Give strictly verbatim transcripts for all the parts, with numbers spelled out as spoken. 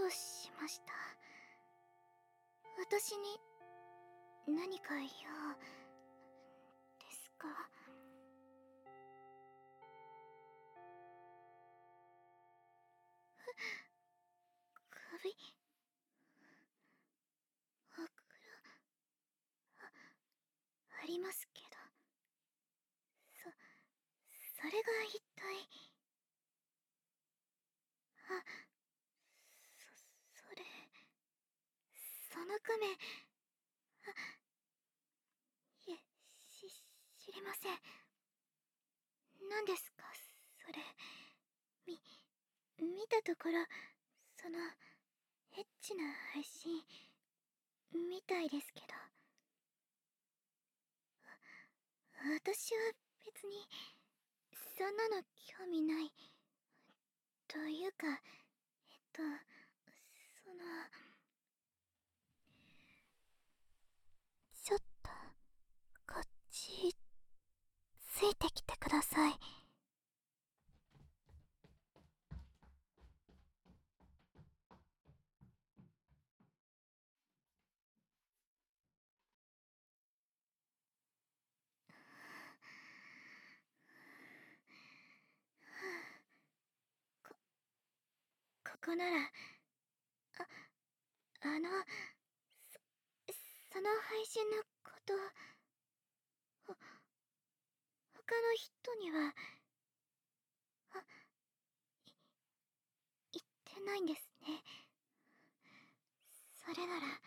うしました。私に何か用ですか？首、あくら、あ、ありますけど。そ、それが一体。あ、そ、それ、その亀、あ、いえ、し、知りません。何ですか、それ。み、見たところ、その、エッチな配信、みたいですけど。私は別に、そんなの興味ない。というか、えっと、その、ちょっと、こっち、ついてきてください。こ、ここなら、あ、あの、そ、その配信のこと、ほ、他の人には、あ、い、言ってないんですね。それなら、は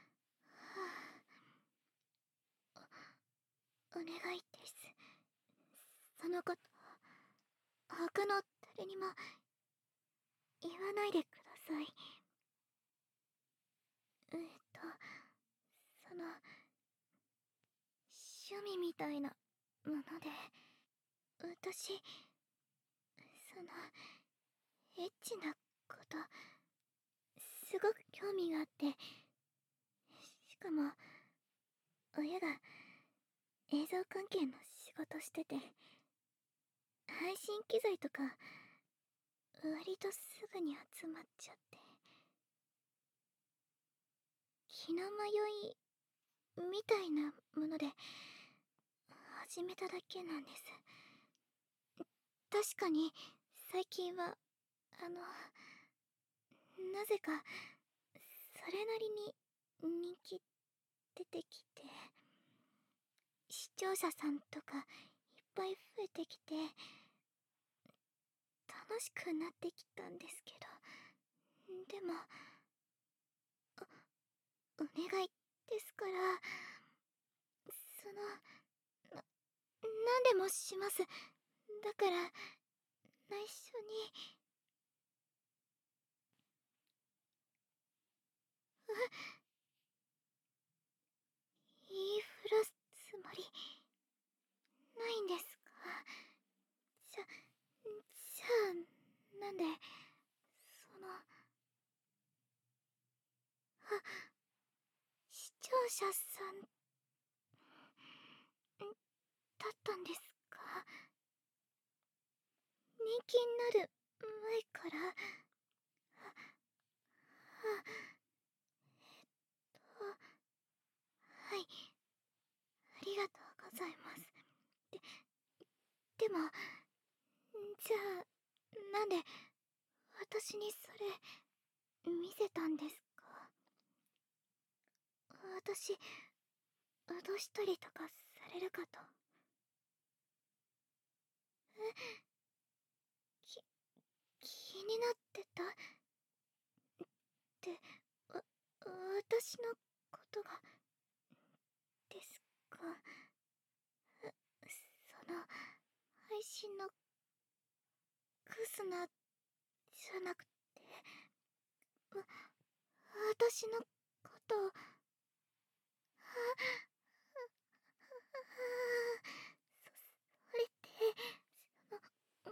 あ、お、お願いです。そのこと、他の誰にも、言わないでください。えっと、その、趣味みたいなもので、私、その、エッチなこと、すごく興味があって、しかも、親が映像関係の仕事してて、配信機材とか、割とすぐに集まっちゃって、気の迷い、みたいなもので、始めただけなんです。確かに、最近は、あの、なぜか、それなりに人気出てきて、視聴者さんとかいっぱい増えてきて、楽しくなってきたんですけど、でも、お、お願いですから、その、な、なんでもします。だから、内緒に。え、言いふらすつもり、ないんですか？じゃ、じゃあ、なんで、その、あ、視聴者さん、だったんですか？人気になる前から、あ、あ、と、はい、ありがとうございます。で、でも、じゃあ、なんで、私にそれ、見せたんですか？私、脅したりとかされるかと。え、き、気になってたって、わ、私のことが、ですか？その、配信の、クスナ、じゃなくて、わ、私のこと、あ、そ、それって、その、うーん、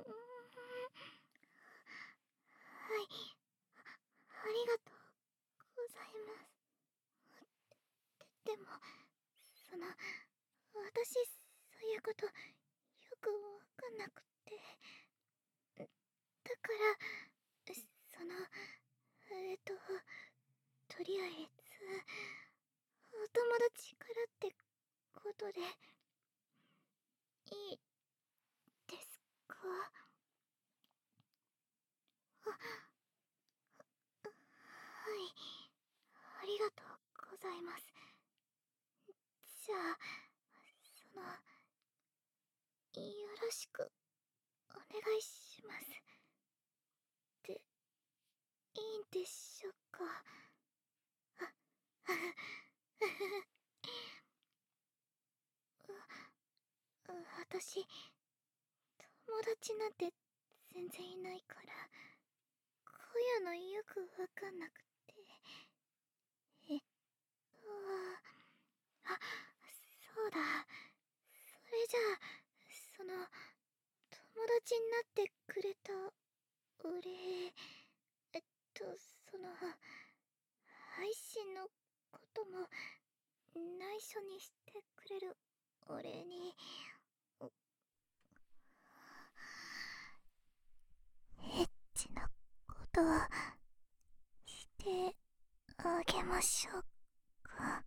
はい、ありがとうございます。で、でも、その、私、そういうこと、よくわかんなくて、だから、その、 えっととりあえずお友達からってことでいいですか？あ、はい、ありがとうございます。じゃあそのよろしくお願いしますでいいんでしょうか？あ、私友達なんて全然いないからこういうのよくわかんなくて。えっとあ、そうだ、それじゃあその友達になってくれたお礼、えっとその配信のことも内緒にしてくれるお礼にエッチなことをしてあげましょうか？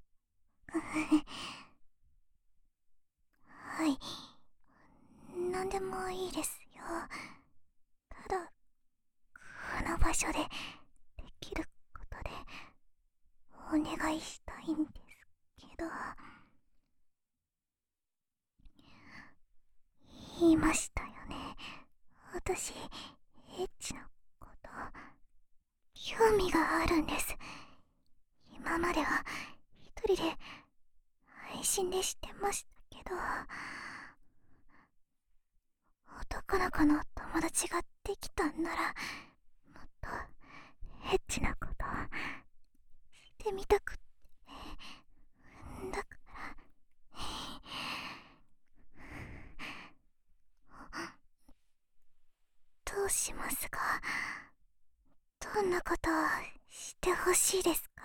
はい、なんでもいいですよ。ただこの場所でできることでお願いしたいんですけど。言いましたよね、私エッチなこと興味があるんです。今までは一人で配信でしてましたけど、男の子の友達ができたんならもっとエッチなことしてみたくって。だからどうしますか？どんなことをしてほしいですか？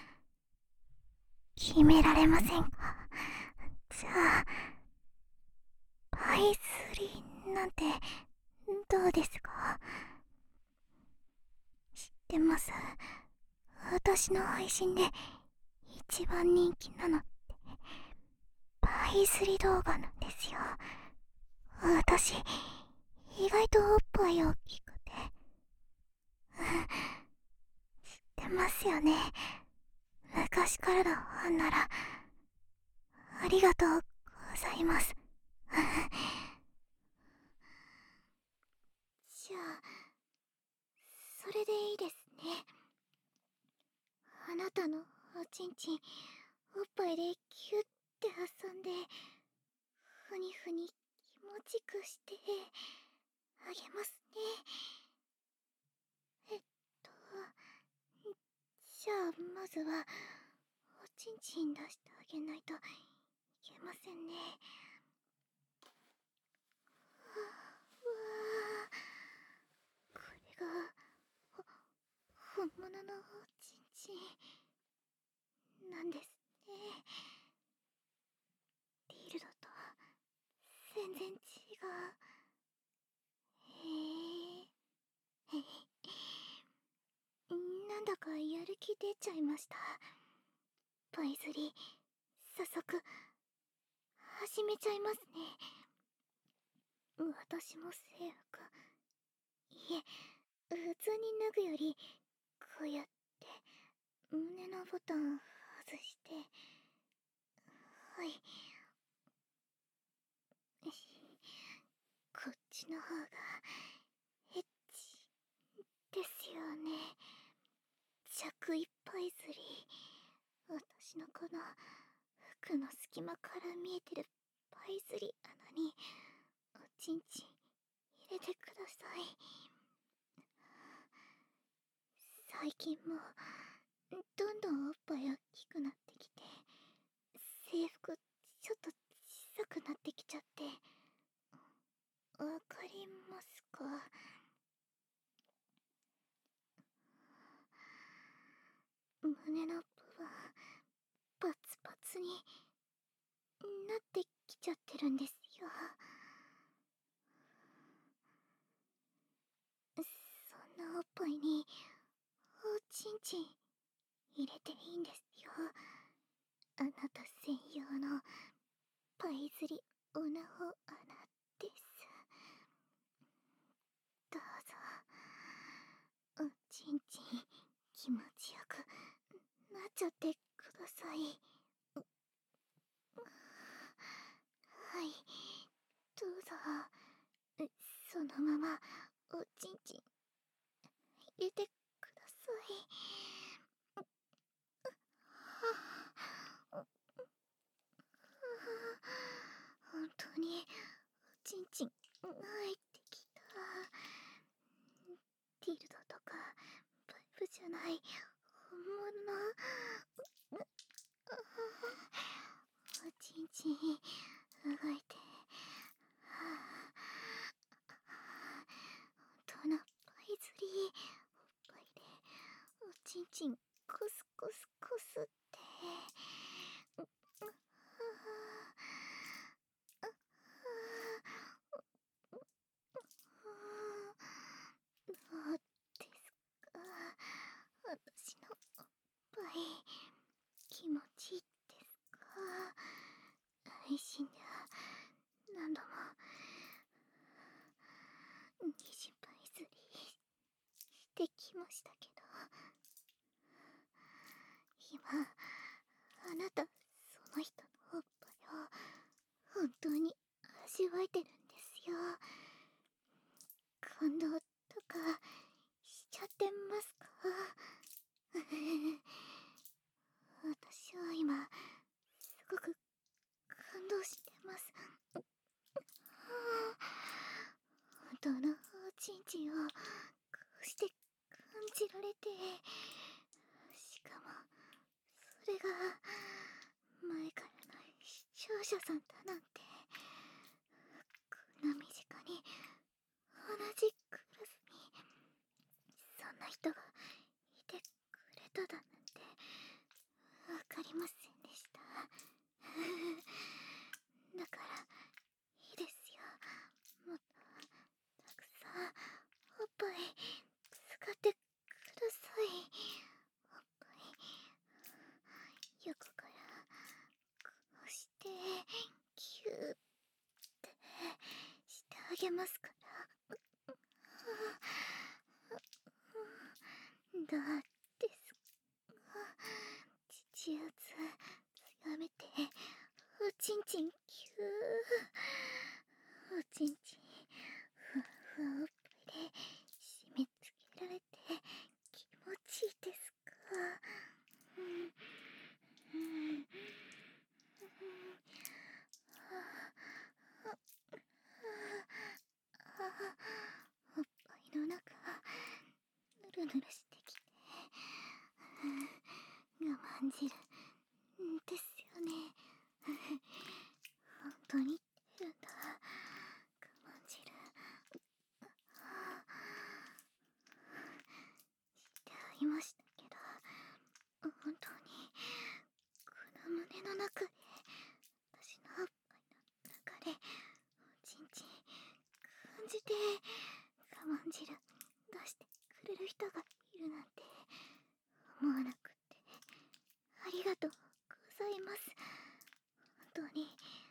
決められませんか？じゃあパイスリーなんてどうですか？知ってます。私の配信で一番人気なのってパイスリ動画なんですよ。私意外とおっぱい大きくて知ってますよね。昔からのファンならありがとうございますじゃあそれでいいですね。あなたのおちんちんおっぱいでキュッて挟んでふにふに気持ちくしてあげますね。えっとじゃあまずはおちんちん出してあげないといけませんね。うわー、これが本物のおちんちんなんですね。ディルドと全然違う。へえなんだかやる気出ちゃいました。パイズリ早速始めちゃいますね。私も制服、いえ普通に脱ぐよりこうやって胸のボタン外して、はい、こっちの方がエッチですよね。着いっぱいずり、私のこの服の隙間から見えてるパイズリ穴におちんちん入れてください。最近もどんどんおっぱい大きくなってきて制服ちょっと小さくなってきちゃって、わかりますか？胸の部分パツパツになってきちゃってるんですよ。そんなおっぱいにちんちん入れていいんですよ。あなた専用のパイズリオナホ穴です。どうぞおちんちん気持ちよくなっちゃってください。はい、どうぞそのままおちんちん入れてください。本当におちんちん入ってきた。ティルドとかパイプじゃない本物のおちんちん動いて、本当のパイズリーおっぱいでおちんちんコスコスコスって。どうですか、私のおっぱい気持ちいいですか。配信では何度も二次パイズリーしてきましたけど、今あなたその人のおっぱいを本当に味わえてるんですよ。感動とかしちゃってますか。私は今すごく感動してます。本当のおちんちんをこうして感じられて、しかもそれが前からの視聴者さんだなんて。こんな身近に同じクラスにそんな人がいてくれただなんてわかりませんでした。だからいいですよ、もっとたくさんおっぱい使ってください。おっぱい横からこうしてキューってしてあげますから。どうですか。父圧強めておちんちんキュー、おちんちんふわふわおっぱいで締め付けられて気持ちいいですか。うんうんおっぱいの中ぬるぬるしてきて我慢汁ですよね。本当に出るんだ我慢汁。してありましたけど、本当にこの胸の中で私のおっぱいの中でおちんちん感じて我慢汁出してくれる人がいるなんて思わなくてありがとうございます。本当に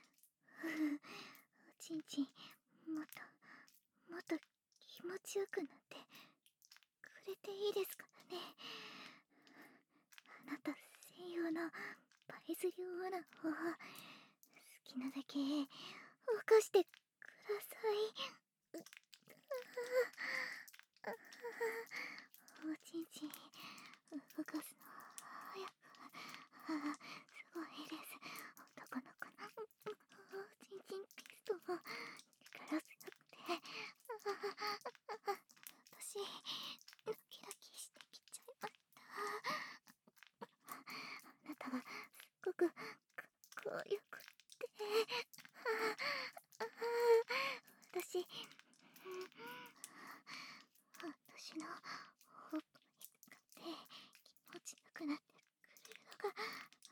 おちんちんもっともっと気持ちよくなってくれていいですからね。あなた専用のパイズリオーナーを好きなだけ動かしてください。おちんちん動かすの早く、あすごいです。男の子のおちんちんピストン力強くて、私ドキドキしてきちゃいました。あなたがすっごくかっこよくって私私のおっぱい使って気持ちよくなってくれるのが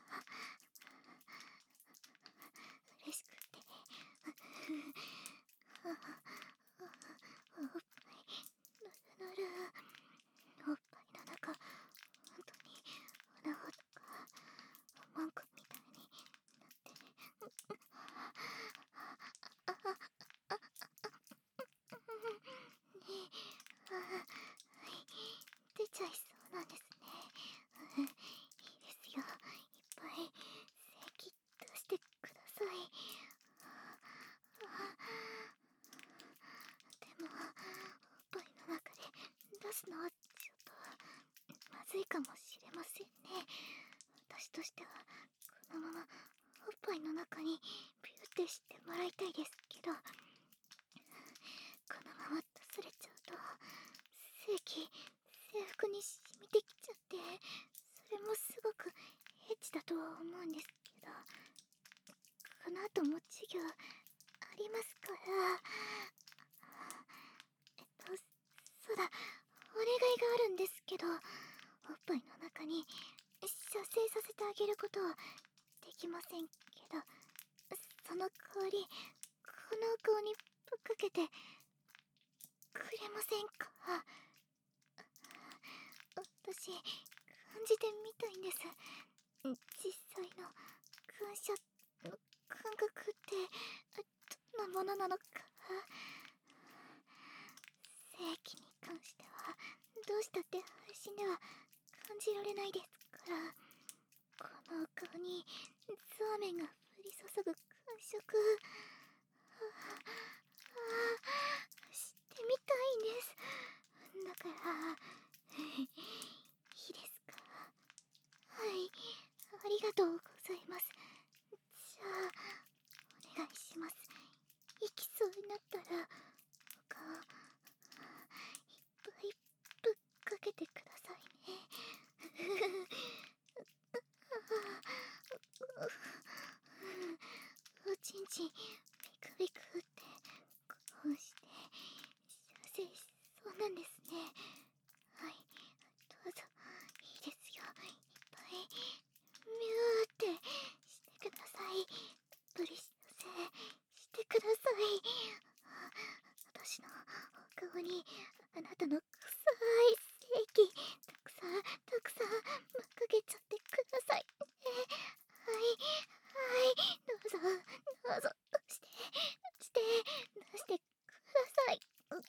嬉しくておっぱいぬるぬるおっぱいの中すのはちょっとまずいかもしれませんね。私としてはこのままおっぱいの中にビューってしてもらいたいですけど、このまま出されちゃうと精液制服に染みてきちゃって、それもすごくエッチだとは思うんですけど、この後も授業ありますから。えっとそうだ、お願いがあるんですけど、おっぱいの中に射精させてあげることはできませんけど、その代わりこの顔にぶっかけてくれませんか？私感じてみたいんです。実際の感謝の感覚ってどんなものなのか。性器に関してはどうしたって配信では感じられないですから、この顔にザーメンが降り注ぐ感触、ああしてみたいんです。だからいいですか？はい、ありがとうございます。じゃあお願いします。行きそうになったらお顔いっぱいぶっかけてくださいね。おちんちんビクビクってこうして射精しそうなんですね。はい、どうぞいいですよ。いっぱいミューってしてください。ブリ射精してください。私のお顔にあなたの臭い精液たくさんたくさんぶっかけちゃってくださいね。はいはい、どうぞどうぞしてして出してください。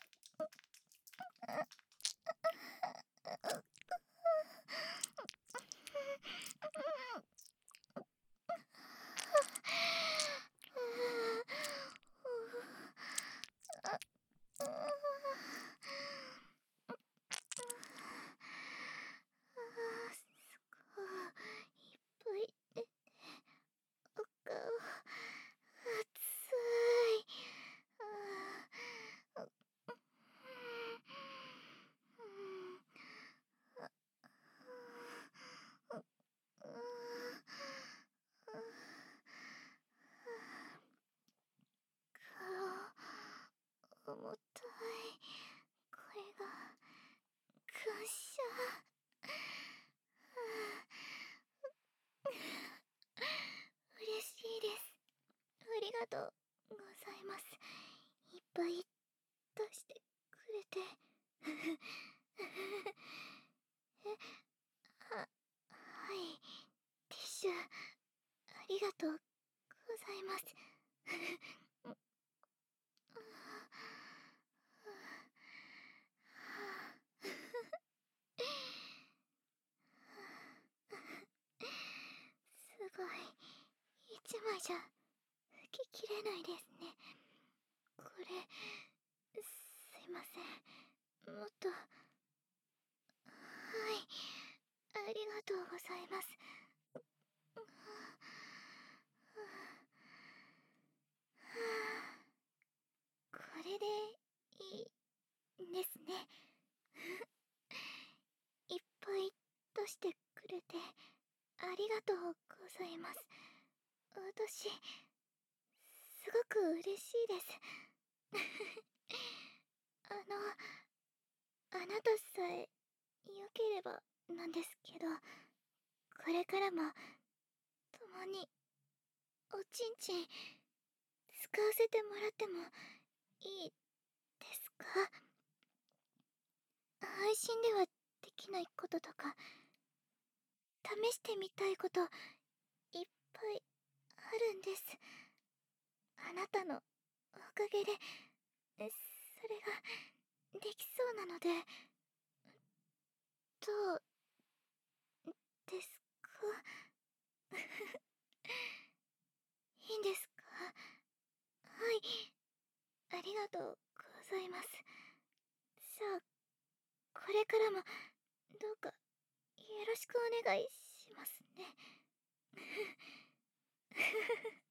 重たい。これが感謝。嬉しいです。ありがとうございます。いっぱい出してくれて。え、は、はい。ティッシュ、ありがとうございます。すごい。一枚じゃ拭ききれないですね。これ、すいません。もっと。はい。ありがとうございます。これでいいんですね。いっぱい出してくれてありがとうございます。私、すごく嬉しいです。あの、あなたさえ良ければなんですけど、これからも共におちんちん使わせてもらってもいいですか？配信ではできないこととか試してみたいこといっぱいあるんです。あなたのおかげでそれができそうなので。どうですか？いいんですか？はい、ありがとうございます。じゃあこれれからもどうかよろしくお願いしますね。